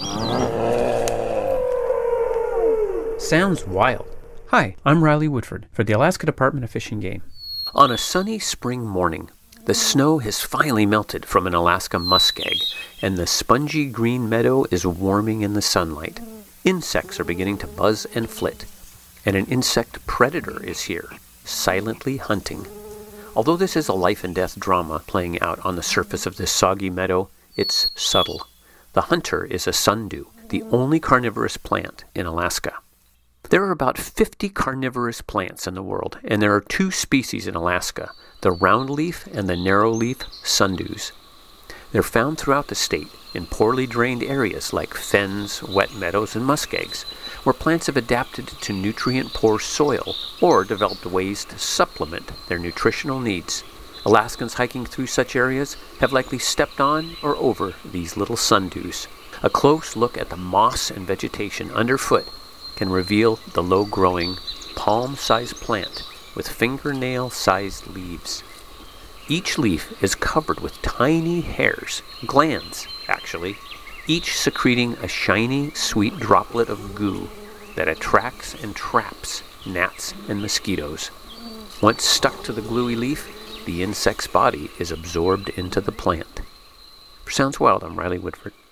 Sounds wild. Hi, I'm Riley Woodford for the Alaska Department of Fish and Game. On a sunny spring morning, the snow has finally melted from an Alaska muskeg, and the spongy green meadow is warming in the sunlight. Insects are beginning to buzz and flit, and an insect predator is here, silently hunting. Although this is a life and death drama playing out on the surface of this soggy meadow, it's subtle. The hunter is a sundew, the only carnivorous plant in Alaska. There are about 50 carnivorous plants in the world, and there are two species in Alaska, the roundleaf and the narrowleaf sundews. They're found throughout the state in poorly drained areas like fens, wet meadows, and muskegs, where plants have adapted to nutrient-poor soil or developed ways to supplement their nutritional needs. Alaskans hiking through such areas have likely stepped on or over these little sundews. A close look at the moss and vegetation underfoot can reveal the low-growing, palm-sized plant with fingernail-sized leaves. Each leaf is covered with tiny hairs, glands, actually, each secreting a shiny, sweet droplet of goo that attracts and traps gnats and mosquitoes. Once stuck to the gluey leaf, the insect's body is absorbed into the plant. For Sounds Wild, I'm Riley Woodford.